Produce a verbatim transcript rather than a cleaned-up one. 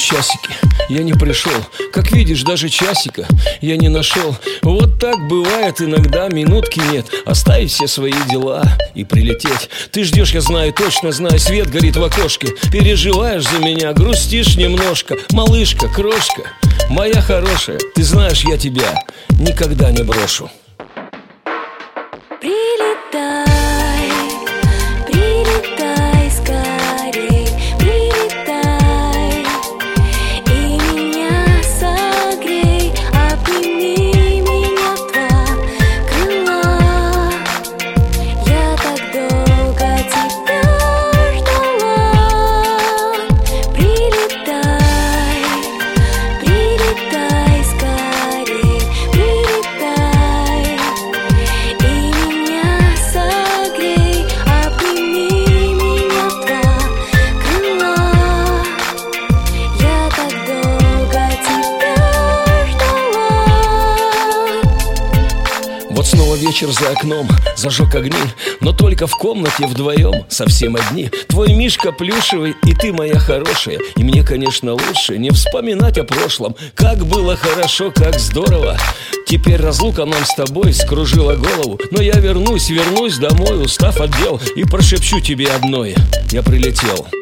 часики, я не пришел. Как видишь, даже часика я не нашел. Вот так бывает иногда, минутки нет. Оставить все свои дела и прилететь. Ты ждешь, я знаю, точно знаю, свет горит в окошке. Переживаешь за меня, грустишь немножко. Малышка, крошка, моя хорошая, ты знаешь, я тебя никогда не брошу. Прилетай, прилетай скорей, прилетай и меня согрей, обними меня в два крыла. Я так долго тебя ждала. Прилетай, прилетай скорей, прилетай и меня согрей, обними меня в два крыла. Я так долго тебя ждала. Вот снова вечер за окном, зажег огни, но только в комнате вдвоем, совсем одни. Твой мишка плюшевый, и ты моя хорошая. И мне, конечно, лучше не вспоминать о прошлом. Как было хорошо, как здорово. Теперь разлука нам с тобой скружила голову. Но я вернусь, вернусь домой, устав от дел, и прошепчу тебе одное: я прилетел.